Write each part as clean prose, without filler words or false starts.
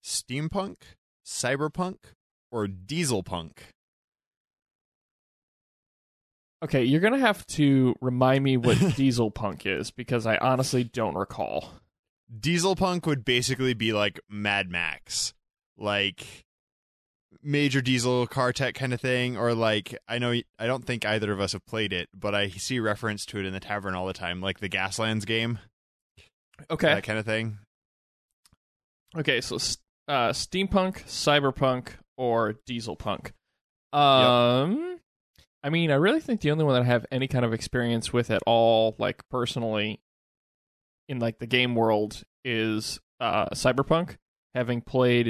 steampunk, cyberpunk, or dieselpunk? Okay, you're going to have to remind me what diesel punk is, because I honestly don't recall. Dieselpunk would basically be like Mad Max, like Major Diesel car tech kind of thing, or like, I don't think either of us have played it, but I see reference to it in the tavern all the time, like the Gaslands game. Okay. That kind of thing. Okay, so steampunk, cyberpunk, or diesel punk. I mean, I really think the only one that I have any kind of experience with at all, like personally, in like the game world, is cyberpunk. Having played,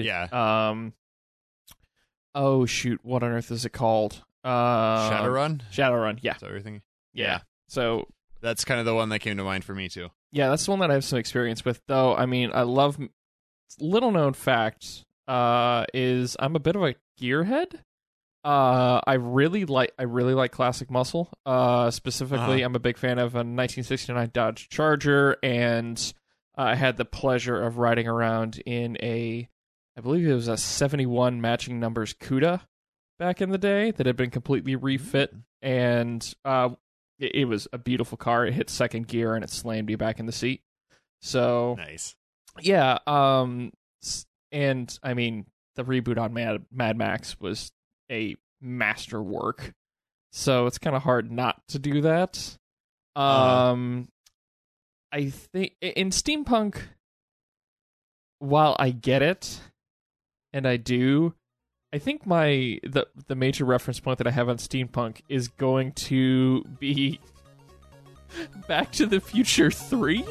oh shoot, what on earth is it called? Shadowrun. Shadowrun, yeah. So everything. Yeah. So that's kind of the one that came to mind for me too. Yeah, that's the one that I have some experience with, though. I mean, I love. Little known fact is I'm a bit of a gearhead. I really like classic muscle. Specifically, I'm a big fan of a 1969 Dodge Charger, and I had the pleasure of riding around in I believe it was a 71 matching numbers Cuda back in the day that had been completely refit, and it was a beautiful car. It hit second gear and it slammed you back in the seat. So nice. Yeah. And I mean, the reboot on Mad Max was a masterwork, so it's kind of hard not to do that. I think in steampunk, while I get it, and I do, I think the major reference point that I have on steampunk is going to be Back to the Future 3.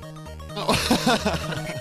Oh.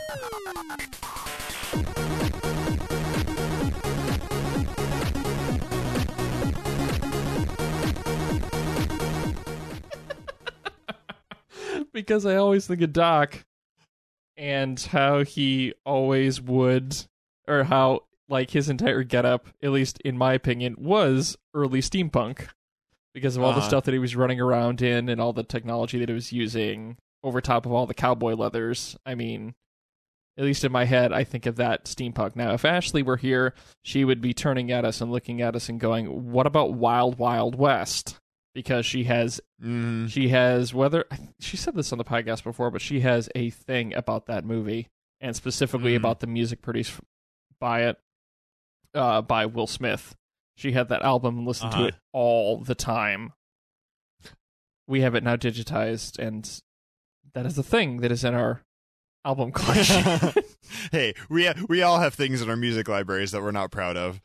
Because I always think of Doc and how he always would, or how like his entire getup, at least in my opinion, was early steampunk because of all the stuff that he was running around in and all the technology that he was using over top of all the cowboy leathers. I mean, at least in my head, I think of that steampunk. Now, if Ashley were here, she would be turning at us and looking at us and going, "What about Wild Wild West?" Because she has whether she said this on the podcast before, but she has a thing about that movie, and specifically about the music produced by it, by Will Smith. She had that album and listened to it all the time. We have it now digitized, and that is the thing that is in our album collection. Hey, we all have things in our music libraries that we're not proud of.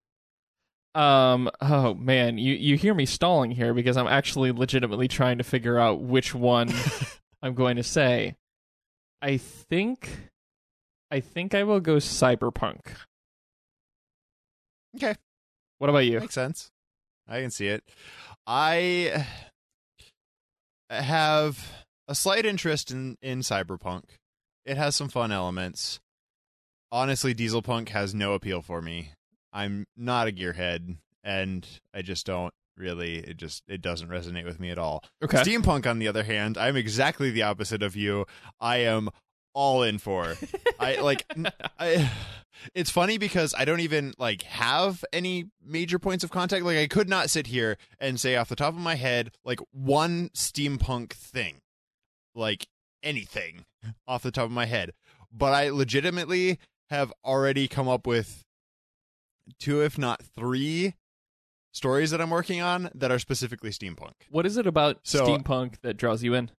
Oh man, you hear me stalling here because I'm actually legitimately trying to figure out which one I'm going to say. I think I will go cyberpunk. Okay. What about you? Makes sense. I can see it. I have a slight interest in cyberpunk. It has some fun elements. Honestly, dieselpunk has no appeal for me. I'm not a gearhead, and I just don't really, it doesn't resonate with me at all. Okay. Steampunk, on the other hand, I'm exactly the opposite of you. I am all in for. It's funny because I don't even have any major points of contact. Like, I could not sit here and say off the top of my head like one steampunk thing, like anything off the top of my head. But I legitimately have already come up with 2, if not 3 stories that I'm working on that are specifically steampunk. What is it about steampunk that draws you in?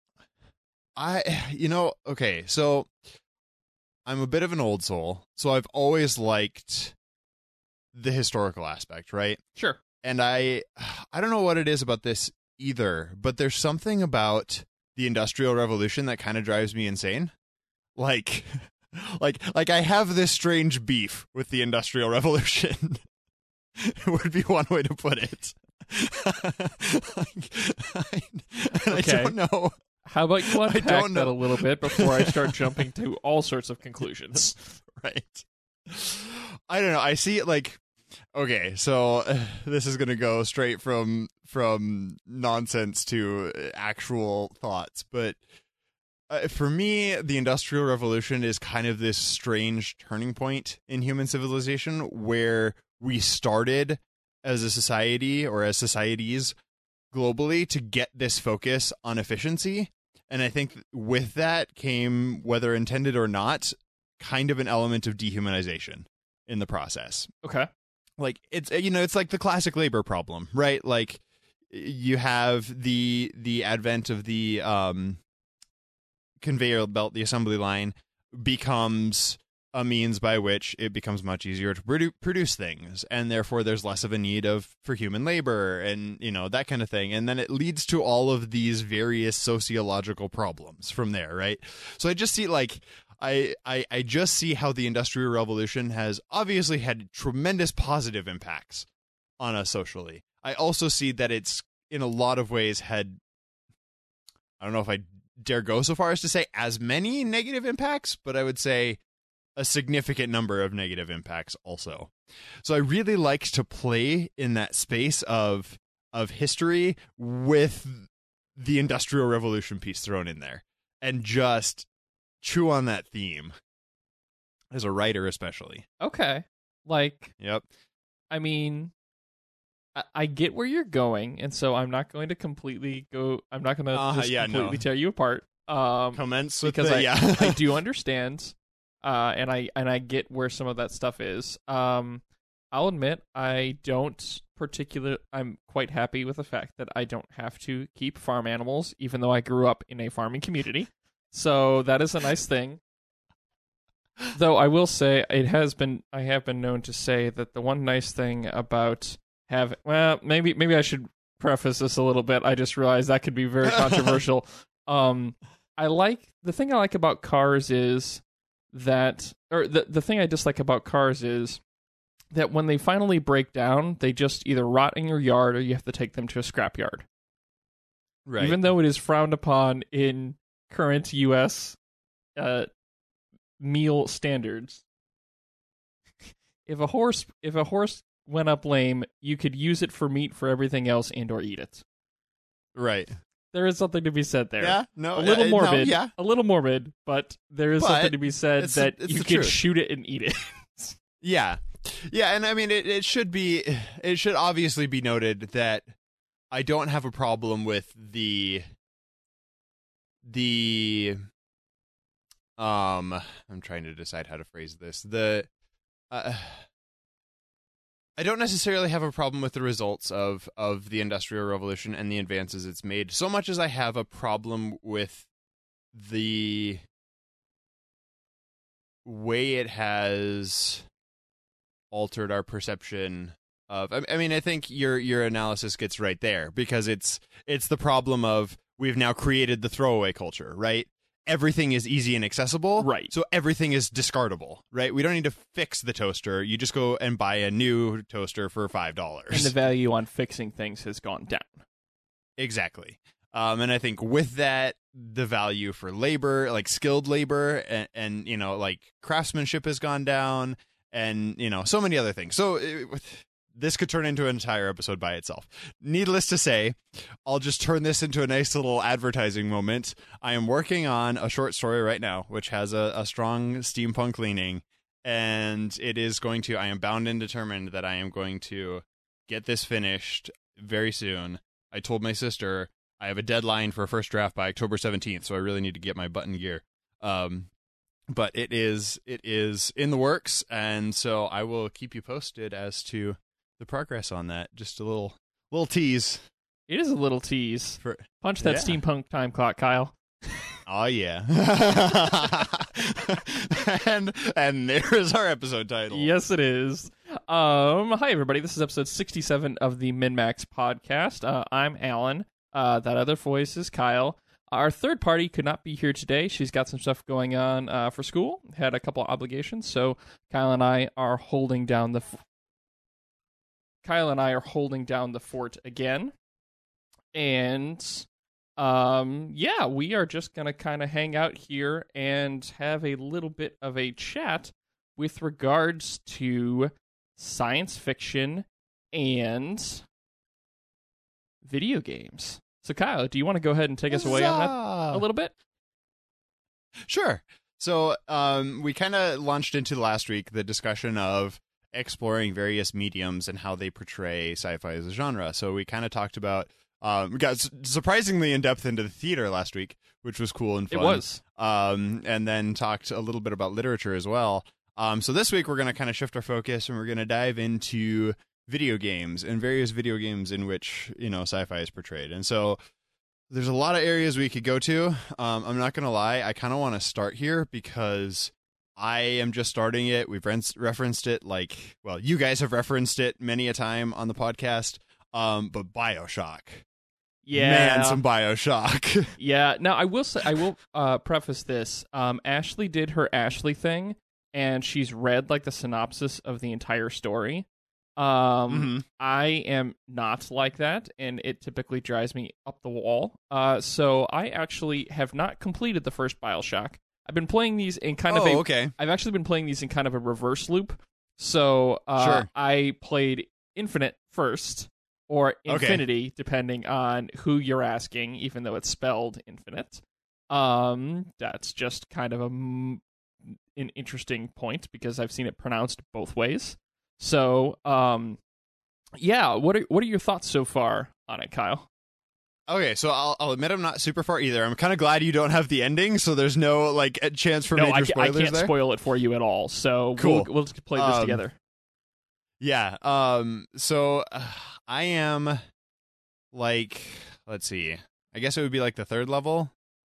Okay, so I'm a bit of an old soul, so I've always liked the historical aspect, right? Sure. And I don't know what it is about this either, but there's something about the Industrial Revolution that kind of drives me insane. Like I have this strange beef with the Industrial Revolution. Would be one way to put it. I don't know. How about you unpack that a little bit before I start jumping to all sorts of conclusions? Right. I don't know. I see it like, okay, so this is going to go straight from nonsense to actual thoughts, but For me, the Industrial Revolution is kind of this strange turning point in human civilization where we started as a society or as societies globally to get this focus on efficiency. And I think with that came, whether intended or not, kind of an element of dehumanization in the process. Okay. Like it's like the classic labor problem, right? Like you have the advent of the conveyor belt, the assembly line becomes a means by which it becomes much easier to produce things, and therefore there's less of a need for human labor and that kind of thing, and then it leads to all of these various sociological problems from there, right? So I just see I just see how the Industrial Revolution has obviously had tremendous positive impacts on us socially. I also see that it's in a lot of ways had, I don't know if I dare go so far as to say as many negative impacts, but I would say a significant number of negative impacts also. So I really like to play in that space of history with the Industrial Revolution piece thrown in there and just chew on that theme as a writer, especially. Okay. Like, yep. I mean, I get where you're going, and so I'm not going to completely go. I'm not going to completely tear you apart. Commence with because I do understand, and I get where some of that stuff is. I'll admit I'm quite happy with the fact that I don't have to keep farm animals, even though I grew up in a farming community. So that is a nice thing. Though I will say I have been known to say that the one nice thing about maybe I should preface this a little bit. I just realized that could be very controversial. The thing I like about cars is that, or the thing I dislike about cars is that when they finally break down, they just either rot in your yard or you have to take them to a scrapyard. Right. Even though it is frowned upon in current U.S. Meal standards. If a horse went up lame, you could use it for meat for everything else and or eat it. Right. There is something to be said there. Yeah, no, a little morbid. No, yeah. A little morbid, but there is something to be said that you can shoot it and eat it. Yeah. Yeah, and I mean it should obviously be noted that I don't have a problem with the I'm trying to decide how to phrase this. I don't necessarily have a problem with the results of the Industrial Revolution and the advances it's made, so much as I have a problem with the way it has altered our perception of. I mean, I think your analysis gets right there, because it's the problem of we've now created the throwaway culture, right? Everything is easy and accessible, right? So everything is discardable, right? We don't need to fix the toaster. You just go and buy a new toaster for $5. And the value on fixing things has gone down. Exactly. And I think with that, the value for labor, like skilled labor and like craftsmanship has gone down, and, so many other things. So this could turn into an entire episode by itself. Needless to say, I'll just turn this into a nice little advertising moment. I am working on a short story right now, which has a strong steampunk leaning, and I am bound and determined that I am going to get this finished very soon. I told my sister I have a deadline for a first draft by October 17th, so I really need to get my butt in gear. But it is in the works, and so I will keep you posted as to the progress on that. Just a little tease. It is a little tease. Punch that steampunk time clock, Kyle. Oh yeah. and there is our episode title. Yes, it is. Hi everybody. This is episode 67 of the MinMax podcast. I'm Alan. That other voice is Kyle. Our third party could not be here today. She's got some stuff going on for school. Had a couple of obligations, so Kyle and I are holding down the fort again. And we are just going to kind of hang out here and have a little bit of a chat with regards to science fiction and video games. So, Kyle, do you want to go ahead and take us away on that a little bit? Sure. So we kind of launched into last week the discussion of exploring various mediums and how they portray sci-fi as a genre. So we kind of talked about we got surprisingly in depth into the theater last week, which was cool and fun. It was. And then talked a little bit about literature as well. So this week we're going to kind of shift our focus and we're going to dive into video games and various video games in which, sci-fi is portrayed. And so there's a lot of areas we could go to. I'm not going to lie. I kind of want to start here because I am just starting it. We've referenced it you guys have referenced it many a time on the podcast. But BioShock. Yeah. Man, some BioShock. Yeah. Now, I will preface this. Ashley did her Ashley thing, and she's read, the synopsis of the entire story. I am not like that, and it typically drives me up the wall. So I actually have not completed the first BioShock. I've been playing these in kind of okay. I've actually been playing these in kind of a reverse loop. So Sure. I played Infinite first, or Infinity, depending on who you're asking, even though it's spelled Infinite. That's just kind of an interesting point because I've seen it pronounced both ways. So, yeah, what are your thoughts so far on it, Kyle? Okay, so I'll admit I'm not super far either. I'm kind of glad you don't have the ending, so there's no a chance for major spoilers I can't there. spoil it for you at all. So Cool. We'll just play this together. Yeah. So I am let's see. I guess it would be the third level.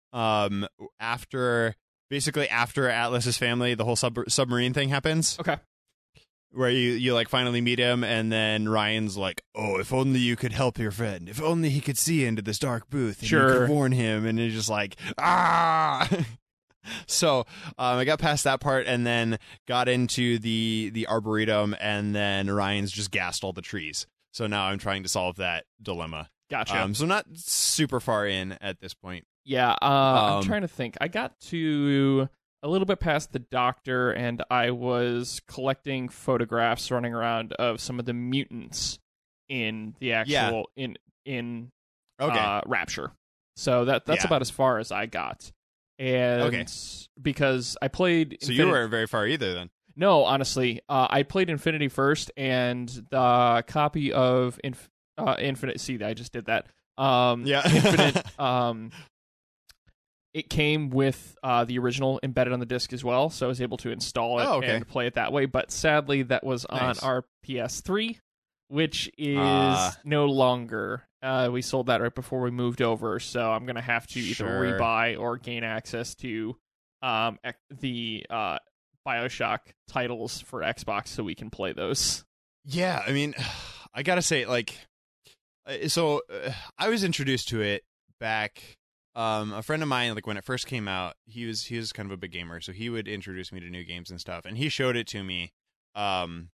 After Atlas's family, the whole submarine thing happens. Okay. Where you finally meet him, and then Ryan's like, "Oh, if only you could help your friend. If only he could see into this dark booth, and you could warn him." And he's just like, "Ah!" So I got past that part, and then got into the arboretum, and then Ryan's just gassed all the trees. So now I'm trying to solve that dilemma. Gotcha. So not super far in at this point. Yeah. I'm trying to think. I got to a little bit past the doctor, and I was collecting photographs running around of some of the mutants in the actual in Rapture. So that's about as far as I got. And because I played So you weren't very far either then. No, honestly. I played Infinity first, and the copy of Infinite, see, I just did that. Infinite it came with the original embedded on the disc as well, so I was able to install it and play it that way. But sadly, that was on our PS3, which is no longer. We sold that right before we moved over, so I'm going to have to either rebuy or gain access to the BioShock titles for Xbox so we can play those. Yeah, I mean, I got to say, I was introduced to it back... a friend of mine, when it first came out, he was kind of a big gamer, so he would introduce me to new games and stuff, and he showed it to me, and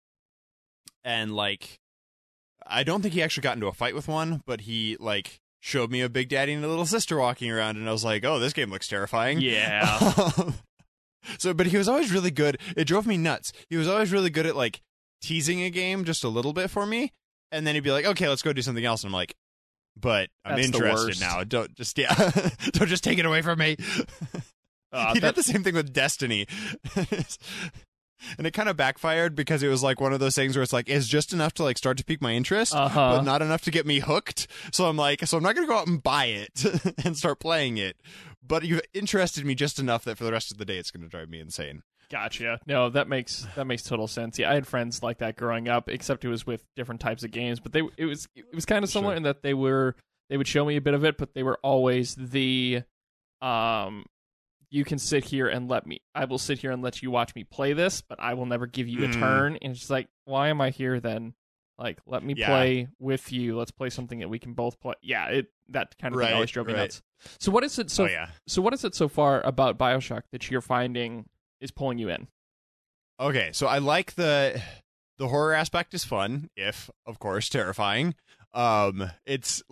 I don't think he actually got into a fight with one, but he showed me a Big Daddy and a little sister walking around, and I was like, oh, this game looks terrifying. Yeah. But he was always really good. It drove me nuts. He was always really good at teasing a game just a little bit for me, and then he'd be like, okay, let's go do something else, and I'm like, but I'm interested now. Don't just don't just take it away from me. He did the same thing with Destiny. And it kind of backfired because it was one of those things where it's just enough to start to pique my interest, but not enough to get me hooked. So I'm not going to go out and buy it and start playing it. But you've interested me just enough that for the rest of the day it's going to drive me insane. Gotcha. No, that makes total sense. Yeah, I had friends like that growing up, except it was with different types of games. But it was kind of similar in that they would show me a bit of it, but they were always the you can sit here and I will sit here and let you watch me play this, but I will never give you a turn. And it's just why am I here then? Let me play with you. Let's play something that we can both play. Yeah, that kind of thing always drove me nuts. So what is it? So what is it so far about BioShock that you're finding is pulling you in? Okay, so I like the horror aspect is fun, if of course terrifying. It's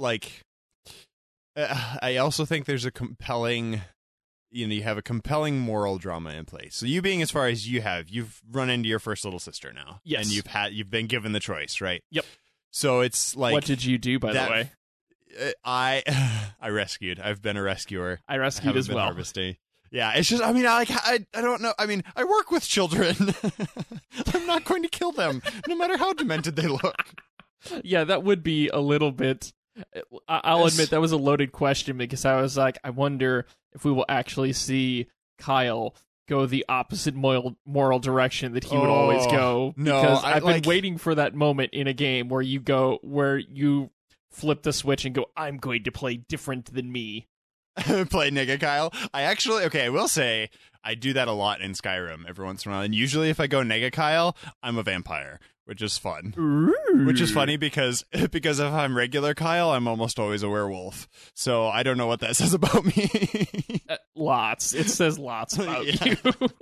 I also think there's a compelling, you have a compelling moral drama in place. So you being as far as you've run into your first little sister now. Yes. And you've been given the choice, right? Yep. So it's what did you do, by the way? I rescued. I've been a rescuer. I rescued as well. Harvesting. Yeah, it's just, I mean, I don't know. I mean, I work with children. I'm not going to kill them, no matter how demented they look. Yeah, that would be a little bit. I'll admit that was a loaded question because I was like, I wonder if we will actually see Kyle go the opposite moral direction that he would always go. No, because I've been waiting for that moment in a game where you flip the switch and go, I'm going to play different than me. Play Nega Kyle. I will say I do that a lot in Skyrim every once in a while, and usually if I go Nega Kyle, I'm a vampire, which is fun. Ooh. Which is funny because if I'm regular Kyle, I'm almost always a werewolf. So I don't know what that says about me. Lots. It says lots about you.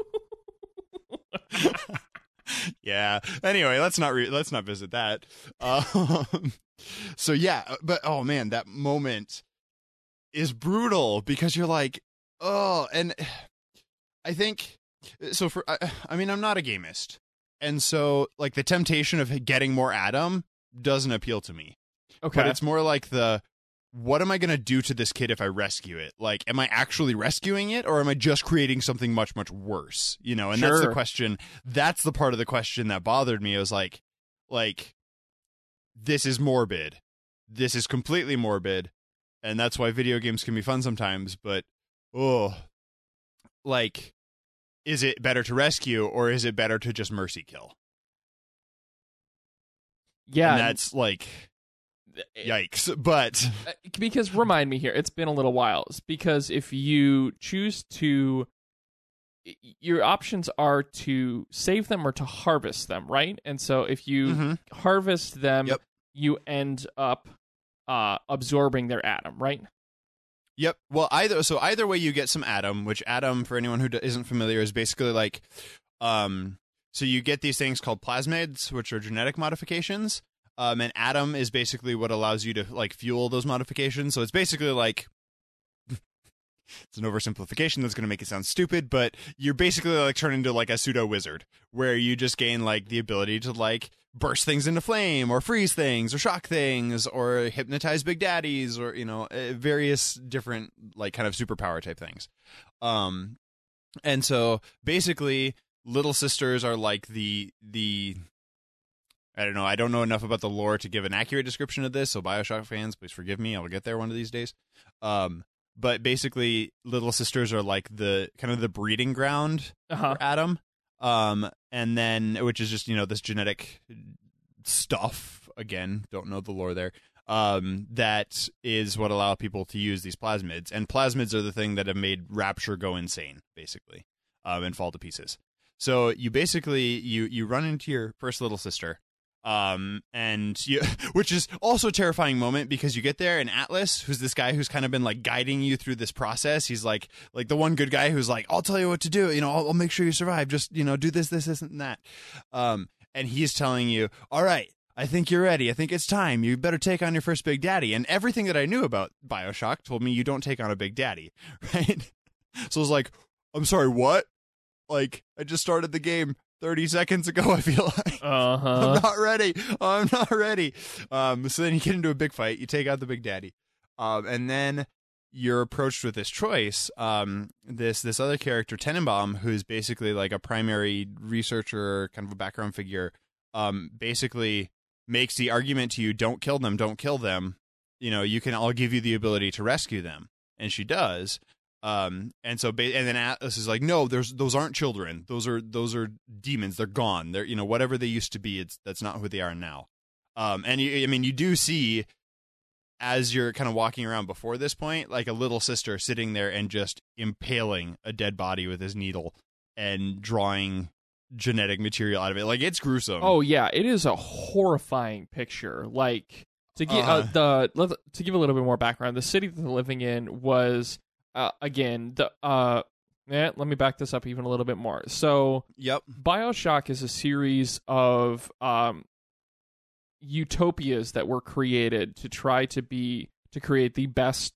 Yeah. Anyway, let's not visit that. So yeah, but oh man, that moment is brutal because you're like, oh, and I think so. I mean, I'm not a gamist, and so like the temptation of getting more Adam doesn't appeal to me. Okay, but it's more like what am I going to do to this kid if I rescue it? Like, am I actually rescuing it, or am I just creating something much, much worse? You know, and Sure. That's the question. That's the part of the question that bothered me. I was like, this is morbid. This is completely morbid. And that's why video games can be fun sometimes. But, is it better to rescue, or is it better to just mercy kill? Yeah. And that's yikes. But because remind me here, it's been a little while. Because if you choose to, your options are to save them or to harvest them, right? And so if you harvest them, you end up absorbing their Adam, right? Yep. Well, either way, you get some Adam, which Adam, for anyone who isn't familiar, is basically like, so you get these things called plasmids, which are genetic modifications. And Adam is basically what allows you to like fuel those modifications. So it's basically like, it's an oversimplification that's going to make it sound stupid, but you're basically like turn into like a pseudo wizard where you just gain like the ability to like burst things into flame or freeze things or shock things or hypnotize big daddies or, you know, various different like kind of superpower type things. And so basically little sisters are like the I don't know. I don't know enough about the lore to give an accurate description of this. So BioShock fans, please forgive me. I'll get there one of these days. But basically, little sisters are like the kind of the breeding ground for Adam. And then, which is just, you know, this genetic stuff. Again, don't know the lore there. That is what allow people to use these plasmids. And plasmids are the thing that have made Rapture go insane, basically, and fall to pieces. So you basically, you run into your first little sister. And you, which is also a terrifying moment because you get there and Atlas, who's this guy who's kind of been like guiding you through this process. He's like the one good guy who's like, I'll tell you what to do. You know, I'll make sure you survive. Just, you know, do this, and that. And he's telling you, all right, I think you're ready. I think it's time. You better take on your first big daddy. And everything that I knew about BioShock told me you don't take on a big daddy. Right. So I was like, I'm sorry, what? Like, I just started the game 30 seconds ago, I feel like. I'm not ready. So then you get into a big fight. You take out the big daddy. And then you're approached with this choice. This other character, Tenenbaum, who's basically like a primary researcher, kind of a background figure, basically makes the argument to you, don't kill them. You know, I'll give you the ability to rescue them. And she does. And then Atlas is like, no, those aren't children. Those are demons. They're gone. They're, you know, whatever they used to be. That's not who they are now. And you do see as you're kind of walking around before this point, like a little sister sitting there and just impaling a dead body with his needle and drawing genetic material out of it. Like, it's gruesome. Oh yeah, it is a horrifying picture. Like, to give to give a little bit more background, the city that they're living in was. Let me back this up even a little bit more. So, BioShock is a series of utopias that were created to try to create the best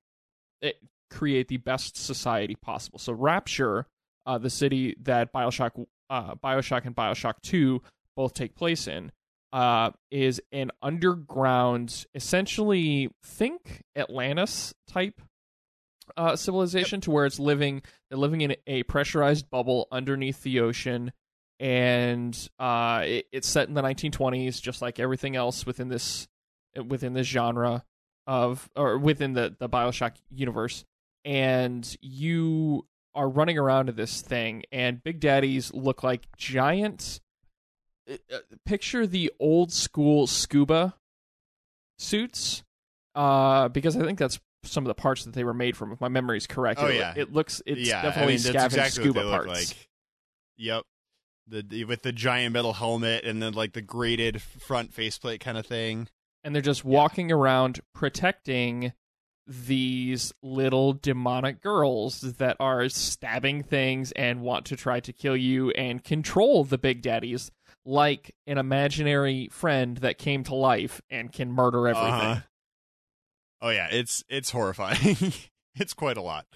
society possible. So, Rapture, the city that BioShock and BioShock 2 both take place in, is an underground, essentially, think Atlantis type civilization to where they're living in a pressurized bubble underneath the ocean, and it's set in the 1920s, just like everything else within this genre or within the BioShock universe. And you are running around in this thing, and Big Daddies look like giant. Picture the old school scuba suits, because I think that's some of the parts that they were made from, if my memory is correct. Oh, it's yeah, definitely scavenged exactly scuba what they parts. look like. Yep. With the giant metal helmet and then like the grated front faceplate kind of thing. And they're just walking around protecting these little demonic girls that are stabbing things and want to try to kill you and control the Big Daddies like an imaginary friend that came to life and can murder everything. Uh-huh. Oh yeah, it's horrifying. It's quite a lot.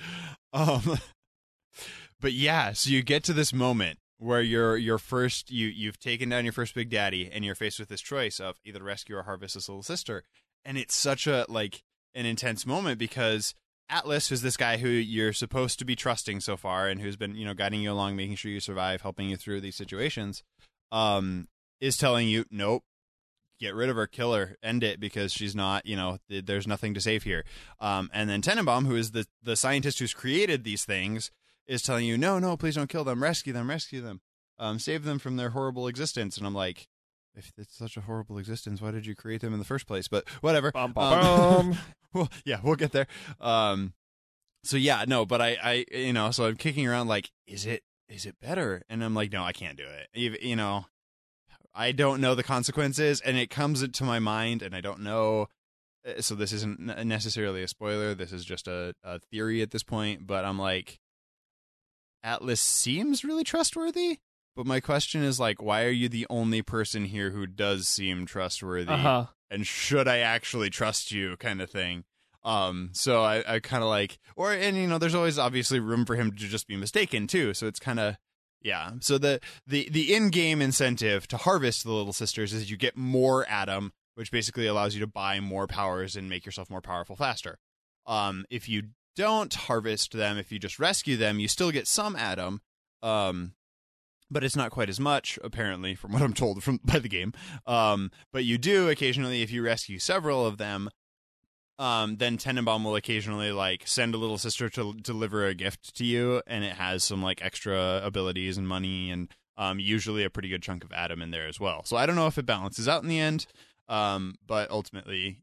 But yeah, so you get to this moment where you've taken down your first Big Daddy, and you're faced with this choice of either rescue or harvest this little sister. And it's such an intense moment, because Atlas, who's this guy who you're supposed to be trusting so far, and who's been, guiding you along, making sure you survive, helping you through these situations, is telling you, nope, get rid of her, kill her, end it, because she's not, there's nothing to save here. And then Tenenbaum, who is the scientist who's created these things, is telling you, no, please don't kill them, rescue them, save them from their horrible existence. And I'm like, if it's such a horrible existence, why did you create them in the first place? But whatever. Bum, bum, bum. Well, yeah, we'll get there. So yeah, no, but I so I'm kicking around like, is it better? And I'm like, no, I can't do it. I don't know the consequences, and it comes into my mind, and I don't know. So this isn't necessarily a spoiler. This is just a theory at this point. But I'm like, Atlas seems really trustworthy. But my question is, like, why are you the only person here who does seem trustworthy? Uh-huh. And should I actually trust you, kind of thing? So I kind of like, there's always obviously room for him to just be mistaken too. So it's kind of, yeah. So the in-game incentive to harvest the little sisters is you get more Adam, which basically allows you to buy more powers and make yourself more powerful faster. If you don't harvest them, if you just rescue them, you still get some Adam. But it's not quite as much, apparently, from what I'm told by the game. But you do occasionally, if you rescue several of them, then Tenenbaum will occasionally send a little sister to deliver a gift to you, and it has some extra abilities and money, and usually a pretty good chunk of Adam in there as well. So I don't know if it balances out in the end, but ultimately.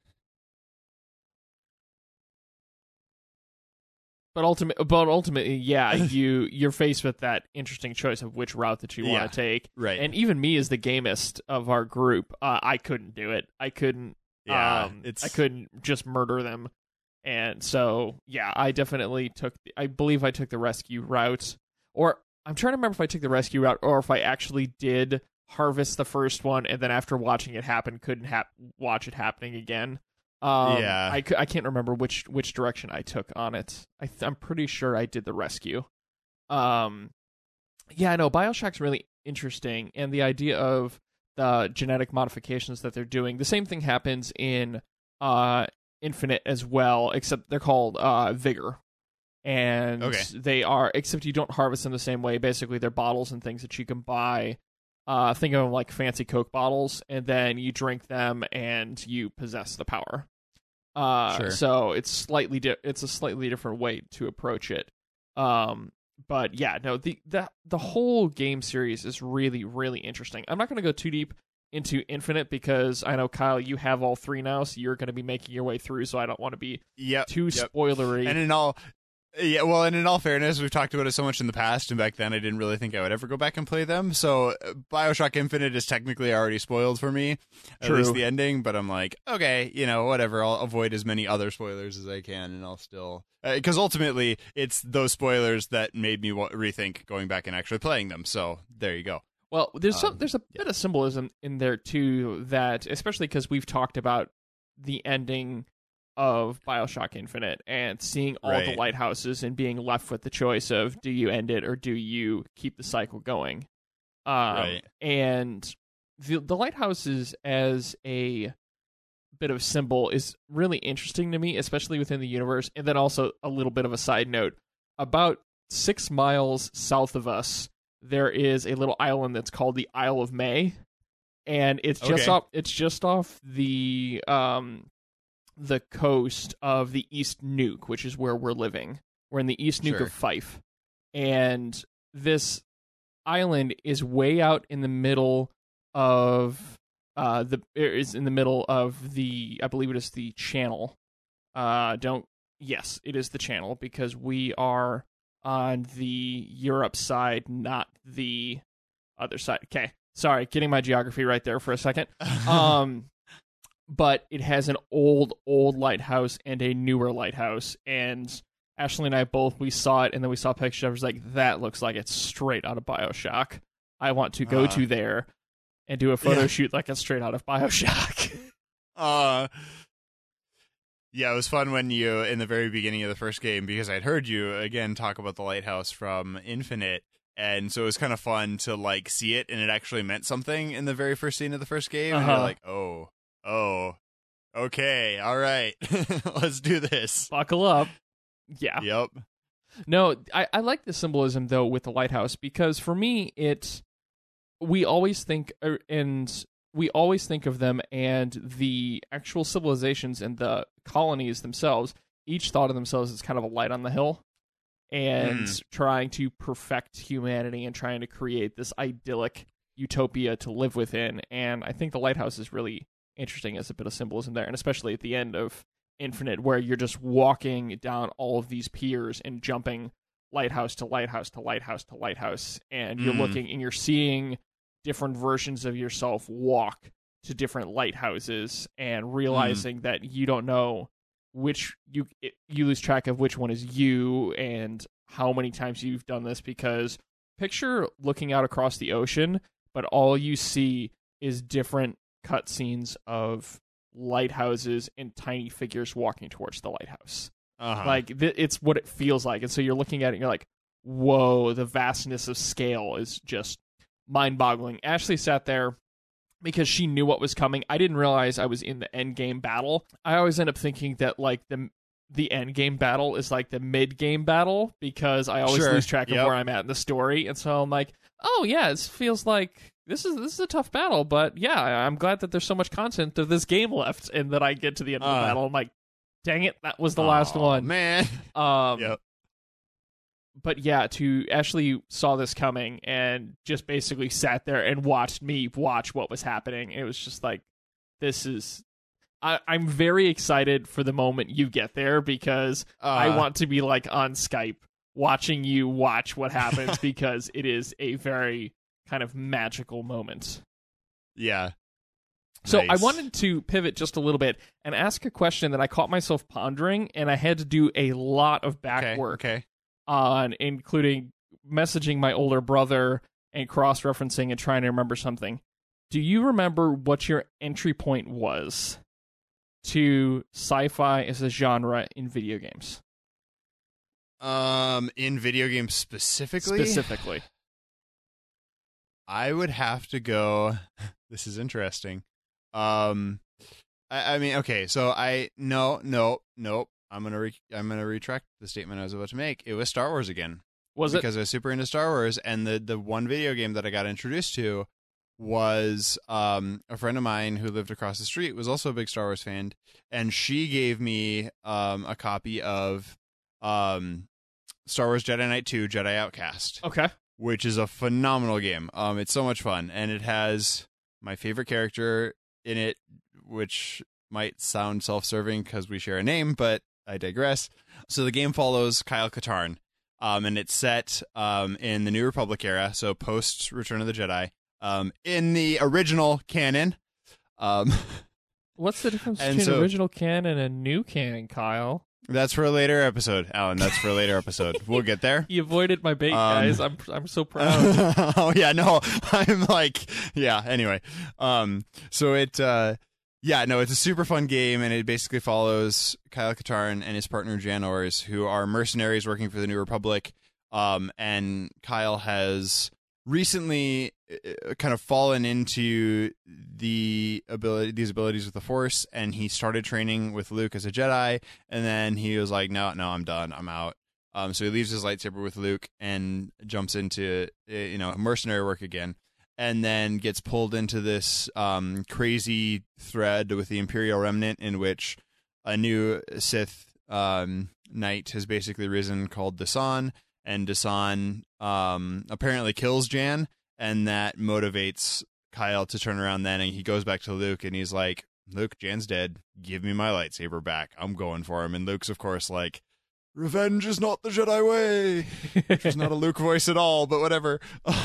But ultimately, yeah, you're faced with that interesting choice of which route that you want to take. Right. And even me, as the gamist of our group, I couldn't do it. I couldn't. Yeah, I couldn't just murder them. And so, yeah, I definitely I believe I took the rescue route. Or I'm trying to remember if I took the rescue route or if I actually did harvest the first one, and then after watching it happen, couldn't watch it happening again. Yeah, I can't remember which direction I took on it. I'm pretty sure I did the rescue. Yeah, no, BioShock's really interesting, and the idea of the genetic modifications that they're doing. The same thing happens in Infinite as well, except they're called Vigor, and they are, except you don't harvest them the same way. Basically, they're bottles and things that you can buy. Think of them like fancy Coke bottles, and then you drink them and you possess the power. Sure. So it's it's a slightly different way to approach it. But yeah, no, the whole game series is really, really interesting. I'm not going to go too deep into Infinite because I know, Kyle, you have all three now, so you're going to be making your way through, so I don't want to be too spoilery. And in all fairness, we've talked about it so much in the past, and back then I didn't really think I would ever go back and play them. So BioShock Infinite is technically already spoiled for me, at least the ending. But I'm like, okay, whatever. I'll avoid as many other spoilers as I can, and I'll still, because ultimately it's those spoilers that made me rethink going back and actually playing them. So there you go. Well, there's a bit of symbolism in there too, that especially because we've talked about the ending of BioShock Infinite and seeing all the lighthouses and being left with the choice of, do you end it or do you keep the cycle going? And the lighthouses as a bit of symbol is really interesting to me, especially within the universe. And then also a little bit of a side note. About 6 miles south of us, there is a little island that's called the Isle of May. And it's just off the coast of the East Nuke, which is where we're living. We're in the East Nuke of Fife. And this island is way out in the middle of I believe it is the Channel. Yes, it is the Channel, because we are on the Europe side, not the other side. Okay. Sorry, getting my geography right there for a second. But it has an old lighthouse and a newer lighthouse. And Ashley and I we saw it, and then we saw pictures. I was like, that looks like it's straight out of BioShock. I want to go to there and do a photo shoot like it's straight out of BioShock. Yeah, it was fun when you, in the very beginning of the first game, because I'd heard you, again, talk about the lighthouse from Infinite, and so it was kind of fun to, like, see it, and it actually meant something in the very first scene of the first game, and you're like, oh, okay, all right, let's do this. Buckle up. Yeah. Yep. No, I like the symbolism, though, with the lighthouse, because for me, we always think of them, and the actual civilizations and the colonies themselves each thought of themselves as kind of a light on the hill, and trying to perfect humanity and trying to create this idyllic utopia to live within. And I think the lighthouse is really interesting as a bit of symbolism there, and especially at the end of Infinite, where you're just walking down all of these piers and jumping lighthouse to lighthouse to lighthouse to lighthouse, and you're looking and you're seeing different versions of yourself walk to different lighthouses, and realizing that you don't know which you lose track of which one is you and how many times you've done this, because picture looking out across the ocean, but all you see is different cutscenes of lighthouses and tiny figures walking towards the lighthouse. Like it's what it feels like, and so you're looking at it and you're like, whoa, the vastness of scale is just mind-boggling. Ashley sat there because she knew what was coming. I didn't realize I was in the end game battle. I always end up thinking that like the end game battle is like the mid game battle, because I always lose track of where I'm at in the story, and so I'm like, oh yeah, it feels like this is a tough battle, but yeah, I'm glad that there's so much content of this game left, and that I get to the end of the battle. I'm like, dang it, that was the last one, man. But yeah, Ashley saw this coming and just basically sat there and watched me watch what was happening. It was just like, I'm very excited for the moment you get there, because I want to be like on Skype watching you watch what happens, because it is a very kind of magical moment. Yeah. So Nice. I wanted to pivot just a little bit and ask a question that I caught myself pondering, and I had to do a lot of back work on, including messaging my older brother and cross-referencing and trying to remember something. Do you remember what your entry point was to sci-fi as a genre in video games? In video games specifically? I would have to go. This is interesting. I mean, okay, so nope. I'm gonna retract the statement I was about to make. It was Star Wars again. Because I was super into Star Wars, and the one video game that I got introduced to was a friend of mine who lived across the street was also a big Star Wars fan, and she gave me a copy of Star Wars Jedi Knight 2 Jedi Outcast. Okay. Which is a phenomenal game. It's so much fun, and it has my favorite character in it, which might sound self-serving because we share a name, but I digress. So the game follows Kyle Katarn, and it's set in the New Republic era, so post Return of the Jedi. In the original canon. What's the difference between original canon and new canon, Kyle? That's for a later episode, Alan. That's for a later episode. We'll get there. You avoided my bait, guys. I'm so proud. Oh yeah, no, I'm like, yeah. Anyway, so it's a super fun game, and it basically follows Kyle Katarn and his partner Jan Ors, who are mercenaries working for the New Republic. And Kyle has recently kind of fallen into these abilities with the Force, and he started training with Luke as a Jedi, and then he was like, no, I'm done, I'm out. So he leaves his lightsaber with Luke and jumps into mercenary work again, and then gets pulled into this crazy thread with the Imperial Remnant, in which a new Sith knight has basically risen called Dasan, and Dasan apparently kills Jan, and that motivates Kyle to turn around then, and he goes back to Luke, and he's like, Luke, Jan's dead. Give me my lightsaber back. I'm going for him. And Luke's, of course, like, revenge is not the Jedi way. Which is not a Luke voice at all, but whatever.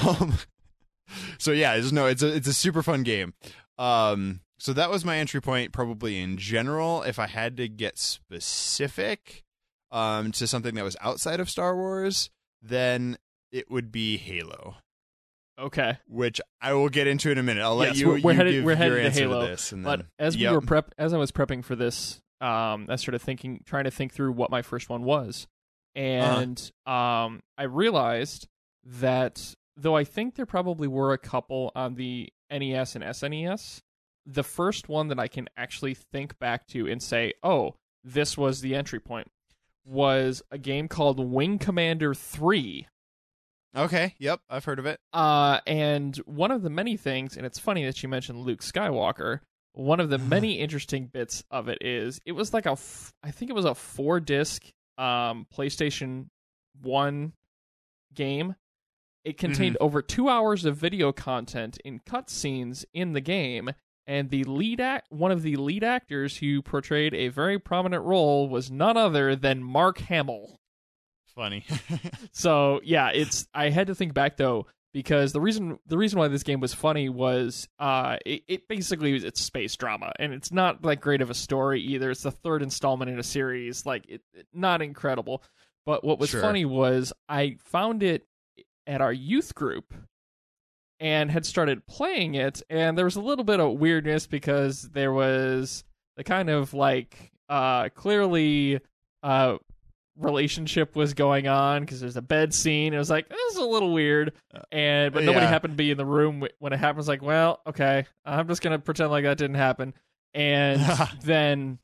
So yeah, it's a super fun game. So that was my entry point, probably in general. If I had to get specific to something that was outside of Star Wars, then it would be Halo. Okay, which I will get into in a minute. I'll let we're headed your to answer Halo. to this. And but then, as I was prepping for this, I started trying to think through what my first one was, and I realized that though I think there probably were a couple on the NES and SNES, the first one that I can actually think back to and say, oh, this was the entry point, was a game called Wing Commander 3. Okay, yep, I've heard of it. And one of the many things, and it's funny that you mentioned Luke Skywalker, one of the many interesting bits of it is, it was like I think it was a 4-disc PlayStation 1 game. It contained over 2 hours of video content in cutscenes in the game, and one of the lead actors who portrayed a very prominent role was none other than Mark Hamill. Funny. So yeah, I had to think back though, because the reason why this game was funny was it basically it's space drama, and it's not like great of a story either. It's the third installment in a series, like not incredible. But what was funny was I found it at our youth group and had started playing it, and there was a little bit of weirdness because there was the kind of like clearly relationship was going on, because there's a bed scene. It was like, this is a little weird, but nobody happened to be in the room when it happens. Like, well, okay, I'm just gonna pretend like that didn't happen. And then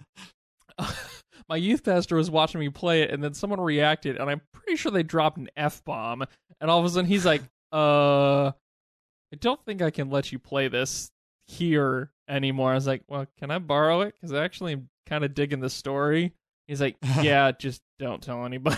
my youth pastor was watching me play it, and then someone reacted, and I'm pretty sure they dropped an F-bomb, and all of a sudden he's like, I don't think I can let you play this here anymore. I was like, well, can I borrow it? Because I actually am kind of digging the story. He's like, yeah, just don't tell anybody.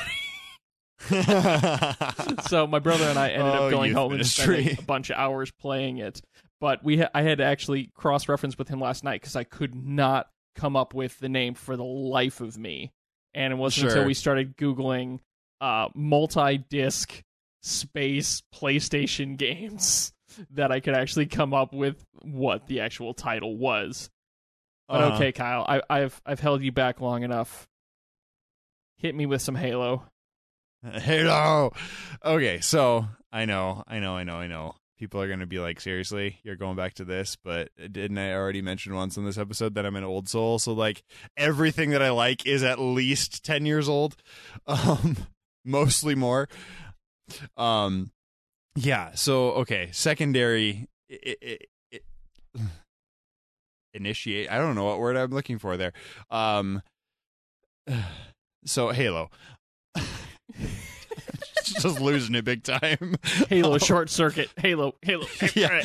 So my brother and I ended up going home and spending a bunch of hours playing it. But I had to actually cross-reference with him last night because I could not come up with the name for the life of me. And it wasn't until we started Googling multi-disc space PlayStation games that I could actually come up with what the actual title was. But okay, Kyle, I've held you back long enough. Hit me with some Halo. Halo! Okay, so I know. People are going to be like, seriously, you're going back to this? But didn't I already mention once in this episode that I'm an old soul? So, like, everything that I like is at least 10 years old. Mostly more. Yeah, so, okay, secondary... initiate. I don't know what word I'm looking for there. So Halo. Just losing it big time. Halo short circuit. Halo. Yeah.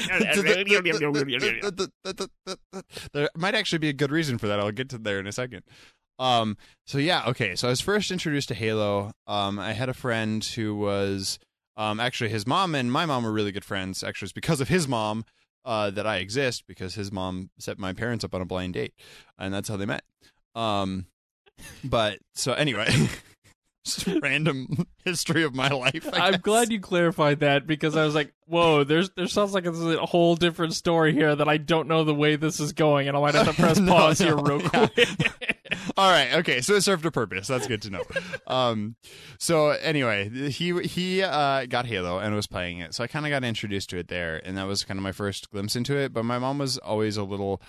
There might actually be a good reason for that. I'll get to there in a second. So yeah, okay. So I was first introduced to Halo. I had a friend who was actually his mom and my mom were really good friends. Actually, it's because of his mom that I exist, because his mom set my parents up on a blind date, and that's how they met. But so anyway, just random history of my life. I'm glad you clarified that, because I was like, whoa, there sounds like it's a whole different story here that I don't know the way this is going, and I might have to press pause here real quick. All right, okay, so it served a purpose. That's good to know. So anyway, he got Halo and was playing it, so I kind of got introduced to it there, and that was kind of my first glimpse into it. But my mom was always a little,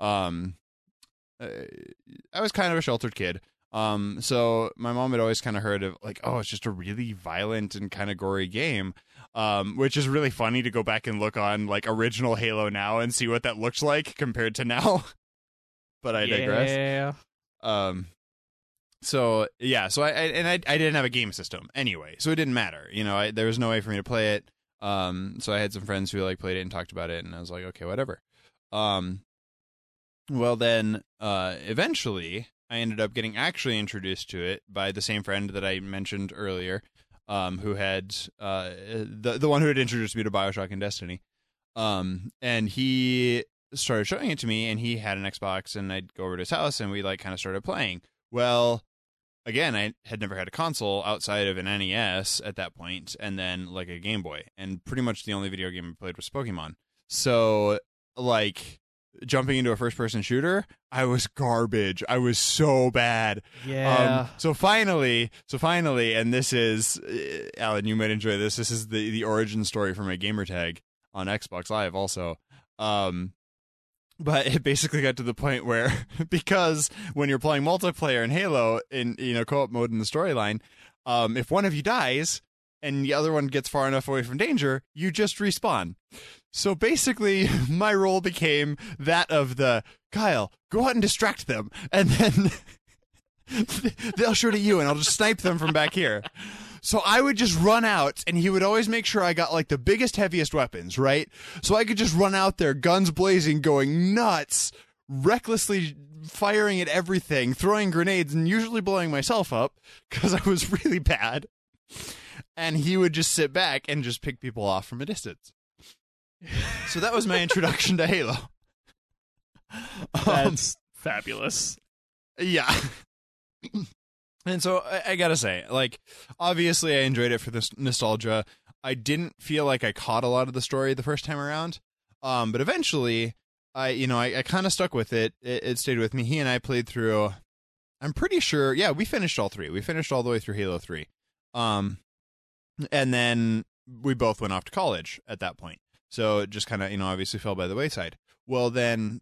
I was kind of a sheltered kid. So my mom had always kind of heard of like, oh, it's just a really violent and kind of gory game. which is really funny to go back and look on like original Halo now and see what that looks like compared to now. But I digress. Yeah. So I didn't have a game system anyway, so it didn't matter. There was no way for me to play it. So I had some friends who like played it and talked about it, and I was like, okay, whatever. Well then, eventually, I ended up getting actually introduced to it by the same friend that I mentioned earlier, who had the one who had introduced me to BioShock and Destiny. And he started showing it to me, and he had an Xbox, and I'd go over to his house, and we like kind of started playing. Well, again, I had never had a console outside of an NES at that point, and then like a Game Boy, and pretty much the only video game I played was Pokemon. So like jumping into a first-person shooter, I was garbage. I was so bad. Yeah. So finally, and this is, Alan, you might enjoy this. This is the origin story for my gamer tag on Xbox Live also. But it basically got to the point where, because when you're playing multiplayer in Halo in co-op mode in the storyline, if one of you dies and the other one gets far enough away from danger, you just respawn. So basically, my role became that of the, Kyle, go out and distract them, and then they'll shoot at you, and I'll just snipe them from back here. So I would just run out, and he would always make sure I got like the biggest, heaviest weapons, right? So I could just run out there, guns blazing, going nuts, recklessly firing at everything, throwing grenades, and usually blowing myself up because I was really bad. And he would just sit back and just pick people off from a distance. So that was my introduction to Halo. That's fabulous. Yeah. And so I gotta say, like, obviously I enjoyed it for this nostalgia. I didn't feel like I caught a lot of the story the first time around. But eventually, I kind of stuck with it. It stayed with me. He and I played through, I'm pretty sure, yeah, we finished all three. We finished all the way through Halo 3. And then we both went off to college at that point. So it just kind of, obviously fell by the wayside. Well, then,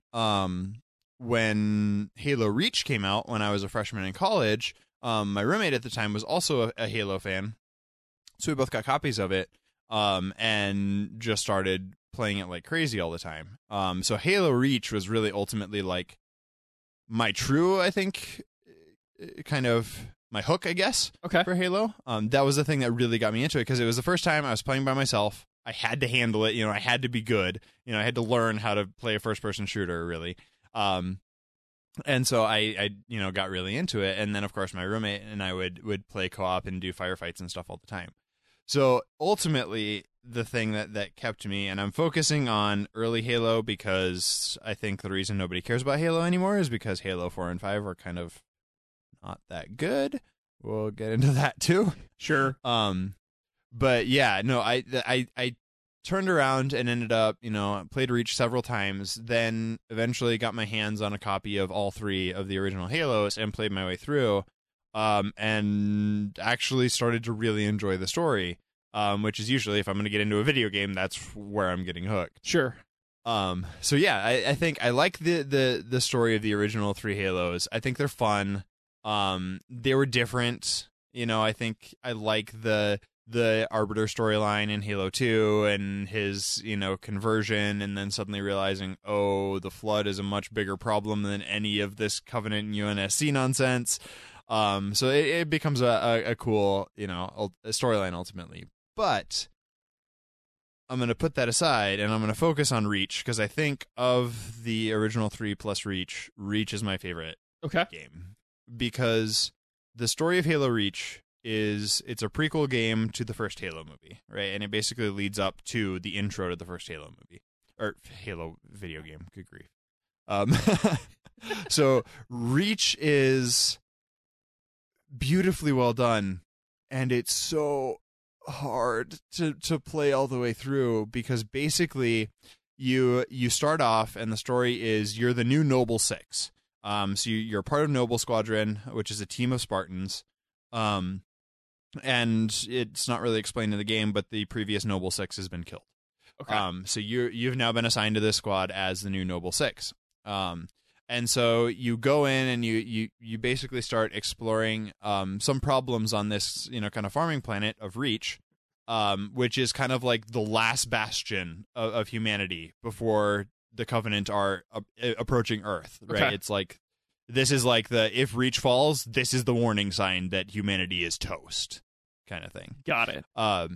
when Halo Reach came out when I was a freshman in college, my roommate at the time was also a Halo fan. So we both got copies of it, and just started playing it like crazy all the time. So Halo Reach was really ultimately like my true, I think, kind of my hook, I guess, okay, for Halo. That was the thing that really got me into it, because it was the first time I was playing by myself. I had to handle it, I had to be good. I had to learn how to play a first-person shooter, really. And so I got really into it. And then, of course, my roommate and I would play co-op and do firefights and stuff all the time. So ultimately, the thing that kept me, and I'm focusing on early Halo because I think the reason nobody cares about Halo anymore is because Halo 4 and 5 are kind of not that good. We'll get into that too. Sure. But yeah, no, I turned around and ended up, played Reach several times, then eventually got my hands on a copy of all three of the original Halos and played my way through, and actually started to really enjoy the story, which is usually, if I'm going to get into a video game, that's where I'm getting hooked. Sure. So yeah, I think I like the story of the original three Halos. I think they're fun. They were different. I think I like the Arbiter storyline in Halo 2 and his, conversion, and then suddenly realizing, oh, the Flood is a much bigger problem than any of this Covenant and UNSC nonsense. So it becomes a cool, storyline ultimately. But I'm going to put that aside, and I'm going to focus on Reach, because I think of the original 3 plus Reach is my favorite game. Because the story of Halo Reach it's a prequel game to the first Halo movie, right? And it basically leads up to the intro to the first Halo movie, or Halo video game. Good grief. So Reach is beautifully well done, and it's so hard to play all the way through, because basically you start off and the story is you're the new Noble Six. So you're part of Noble Squadron, which is a team of Spartans. And it's not really explained in the game, but the previous Noble Six has been killed. Okay. So you've now been assigned to this squad as the new Noble Six. And so you go in and you basically start exploring some problems on this, kind of farming planet of Reach. which is kind of like the last bastion of humanity before the Covenant are approaching Earth, right? Okay. It's like, this is like if Reach falls, this is the warning sign that humanity is toast, kind of thing. Got it.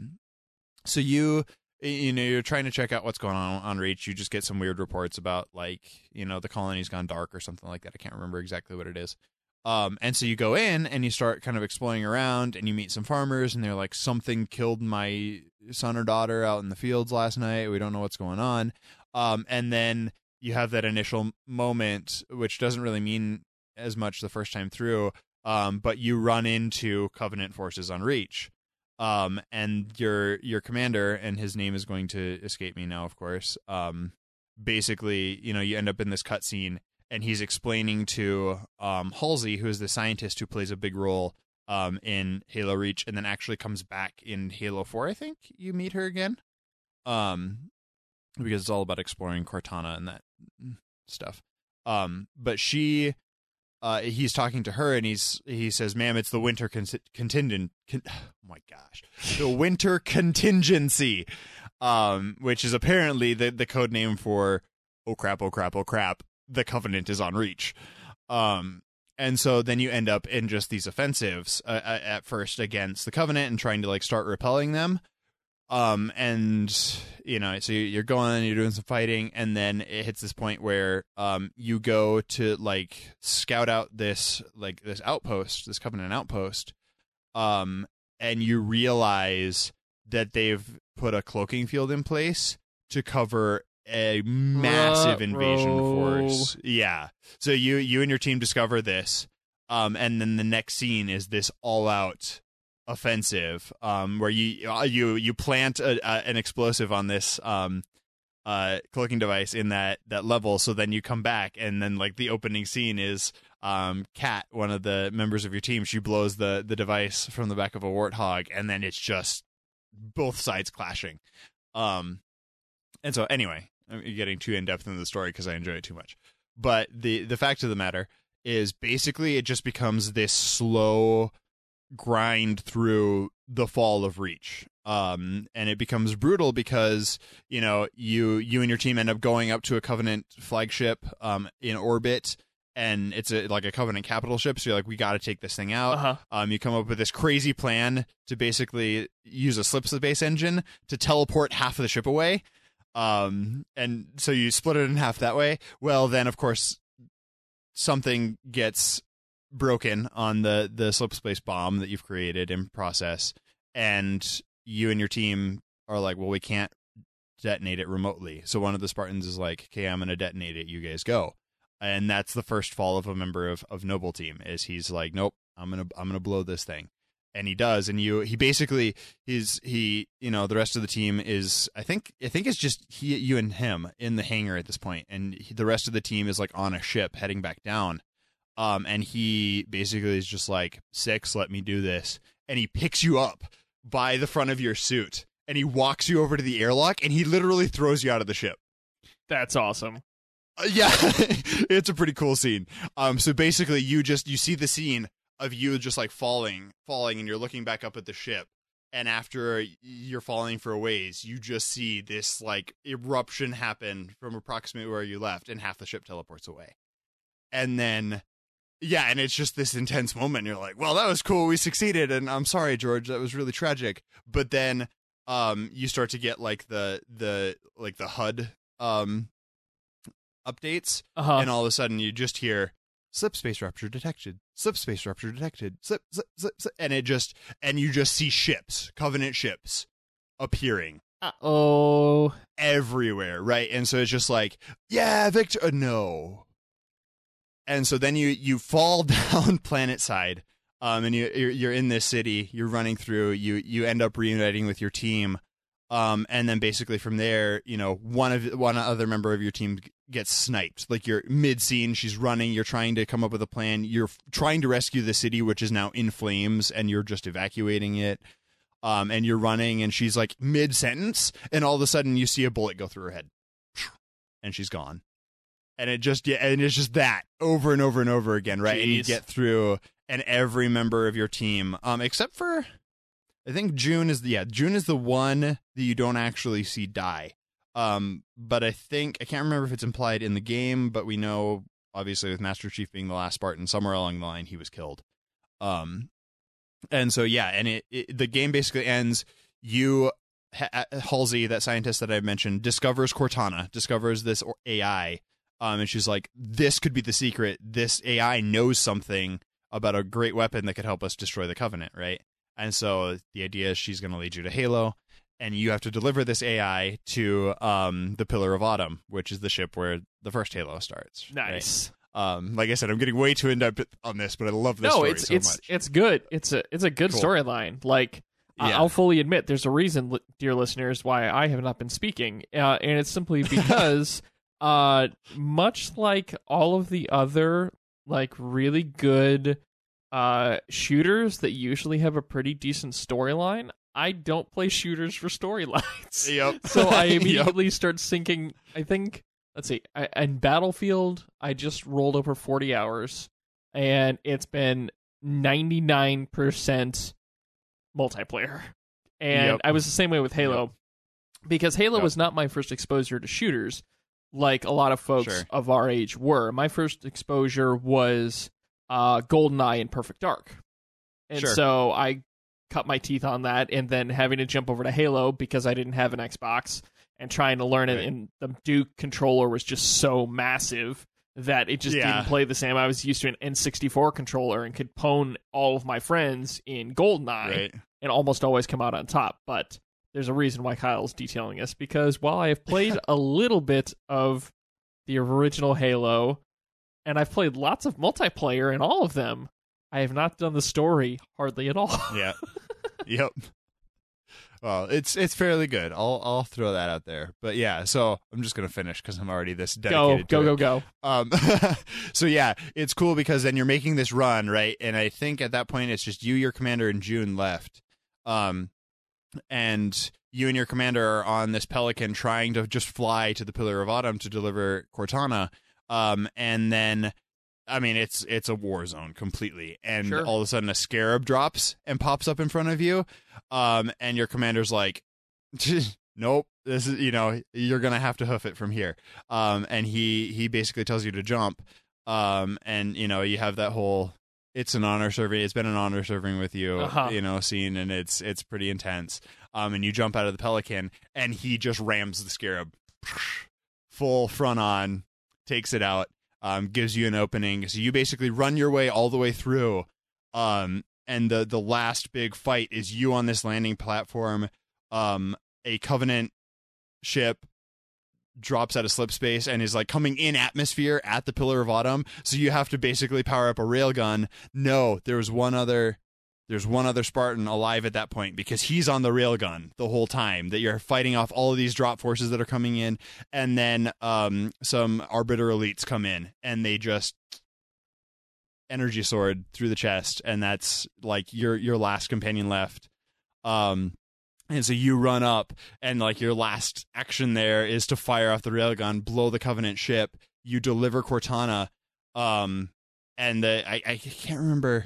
So you're trying to check out what's going on Reach. You just get some weird reports about, like, the colony's gone dark or something like that. I can't remember exactly what it is. And so you go in and you start kind of exploring around, and you meet some farmers, and they're like, something killed my son or daughter out in the fields last night. We don't know what's going on. And then you have that initial moment, which doesn't really mean as much the first time through, but you run into Covenant forces on Reach. And your commander, and his name is going to escape me now, of course. Basically, you end up in this cutscene, and he's explaining to Halsey, who is the scientist who plays a big role in Halo Reach, and then actually comes back in Halo 4, I think you meet her again. Because it's all about exploring Cortana and that stuff. But he's talking to her, and he says, "Ma'am, it's the winter contingent." Oh my gosh, the winter contingency, which is apparently the code name for oh crap, the Covenant is on Reach. And so then you end up in just these offensives at first against the Covenant and trying to like start repelling them. And so you're going, you're doing some fighting, and then it hits this point where you go to like scout out this outpost, this Covenant outpost, and you realize that they've put a cloaking field in place to cover a massive invasion force. Yeah. So you and your team discover this, and then the next scene is this all-out offensive, where you plant an explosive on this cloaking device in that level. So then you come back, and then like the opening scene is Kat, one of the members of your team. She blows the device from the back of a warthog, and then it's just both sides clashing. And so anyway, I'm getting too in depth into the story because I enjoy it too much. But the fact of the matter is, basically it just becomes this slow grind through the fall of Reach, and it becomes brutal because you and your team end up going up to a Covenant flagship in orbit, and it's like a Covenant capital ship, so you're like, we got to take this thing out. You come up with this crazy plan to basically use a slip space engine to teleport half of the ship away, and so you split it in half that way. Well, then of course something gets broken on the slip space bomb that you've created in process, and you and your team are like, well, we can't detonate it remotely. So one of the Spartans is like, okay, I'm gonna detonate it, you guys go. And that's the first fall of a member of Noble Team, is he's like, nope, I'm gonna blow this thing. And he does, and the rest of the team is, I think it's just you and him in the hangar at this point, and the rest of the team is like on a ship heading back down. And he basically is just like, Six, let me do this. And he picks you up by the front of your suit, and he walks you over to the airlock, and he literally throws you out of the ship. That's awesome. Yeah, it's a pretty cool scene. So basically you see the scene of you just like falling, and you're looking back up at the ship. And after you're falling for a ways, you just see this like eruption happen from approximately where you left, and half the ship teleports away. And then, yeah, and it's just this intense moment. You're like, well, that was cool. We succeeded. And I'm sorry, George, that was really tragic. But then you start to get like the HUD updates. And all of a sudden you just hear slip space rupture detected, slip space rupture detected, slip. And you just see ships, Covenant ships appearing. Everywhere. Right. And so it's just like, yeah, Victor, no. And so then you fall down planet side, and you're in this city. You're running through. You end up reuniting with your team, and then basically from there, one other member of your team gets sniped. Like, you're mid scene. She's running. You're trying to come up with a plan. You're trying to rescue the city, which is now in flames, and you're just evacuating it. And you're running, and she's like mid sentence, and all of a sudden you see a bullet go through her head, and she's gone. And it's just that over and over and over again, right? Jeez. And you get through, and every member of your team, except for I think June is the one that you don't actually see die. But I can't remember if it's implied in the game, but we know obviously with Master Chief being the last Spartan, somewhere along the line he was killed. And so and the game basically ends. Halsey, that scientist that I mentioned, discovers Cortana, discovers this AI, and she's like, this could be the secret. This AI knows something about a great weapon that could help us destroy the Covenant, right? And so the idea is she's going to lead you to Halo, and you have to deliver this AI to the Pillar of Autumn, which is the ship where the first Halo starts. Nice. Right? Like I said, I'm getting way too in depth on this, but I love this story so much. It's good. It's a good storyline. Like, I'll fully admit there's a reason, dear listeners, why I have not been speaking, and it's simply because, much like all of the other like really good shooters that usually have a pretty decent storyline, I don't play shooters for storylines. Yep. So I immediately start sinking. I think, let's see, in Battlefield, I just rolled over 40 hours, and it's been 99% multiplayer. And I was the same way with Halo, because Halo was not my first exposure to shooters, like a lot of folks of our age were. My first exposure was GoldenEye and Perfect Dark. And so I cut my teeth on that, and then having to jump over to Halo because I didn't have an Xbox and trying to learn it, and the Duke controller was just so massive that it just didn't play the same. I was used to an N64 controller and could pwn all of my friends in GoldenEye and almost always come out on top. But there's a reason why Kyle's detailing this, because while I have played a little bit of the original Halo, and I've played lots of multiplayer in all of them, I have not done the story hardly at all. Yep. Well, it's fairly good. I'll throw that out there. But yeah, so I'm just gonna finish because I'm already this dedicated. Go. So yeah, it's cool because then you're making this run, right? And I think at that point it's just you, your commander, and June left. And you and your commander are on this Pelican trying to just fly to the Pillar of Autumn to deliver Cortana. And then, I mean, it's a war zone completely. And all of a sudden a scarab drops and pops up in front of you. And your commander's like, nope, this is, you're going to have to hoof it from here. And he basically tells you to jump. And, you have that whole, it's been an honor serving with you, scene, and it's pretty intense. And you jump out of the Pelican, and he just rams the scarab full front on, takes it out, gives you an opening. So you basically run your way all the way through. And the last big fight is you on this landing platform. A Covenant ship drops out of slip space and is like coming in atmosphere at the Pillar of Autumn. So you have to basically power up a railgun. No, there's one other Spartan alive at that point because he's on the railgun the whole time that you're fighting off all of these drop forces that are coming in. And then some Arbiter elites come in and they just energy sword through the chest. And that's like your last companion left. And so you run up, and like your last action there is to fire off the railgun, blow the Covenant ship. You deliver Cortana, and I can't remember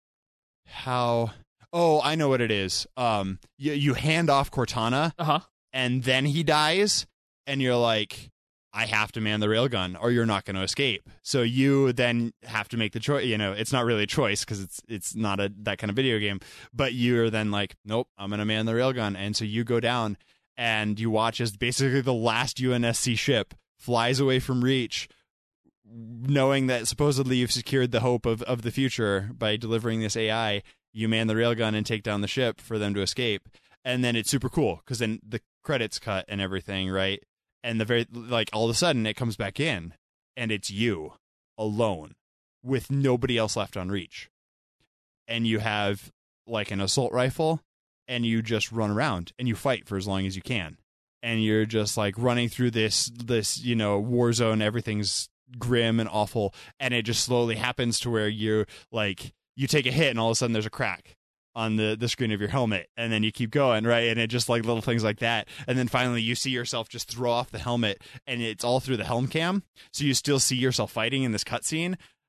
how. Oh, I know what it is. You hand off Cortana, and then he dies, and you're like, I have to man the railgun, or you're not going to escape. So you then have to make the choice. It's not really a choice because it's not that kind of video game. But you're then like, nope, I'm going to man the railgun. And so you go down and you watch as basically the last UNSC ship flies away from Reach, knowing that supposedly you've secured the hope of the future by delivering this AI. You man the railgun and take down the ship for them to escape. And then it's super cool because then the credits cut and everything, right? And all of a sudden it comes back in and it's you alone with nobody else left on Reach. And you have like an assault rifle and you just run around and you fight for as long as you can. And you're just like running through this war zone. Everything's grim and awful. And it just slowly happens to where you take a hit and all of a sudden there's a crack on the screen of your helmet, and then you keep going, right? And it just like little things like that. And then finally you see yourself just throw off the helmet, and it's all through the helm cam. So you still see yourself fighting in this cutscene,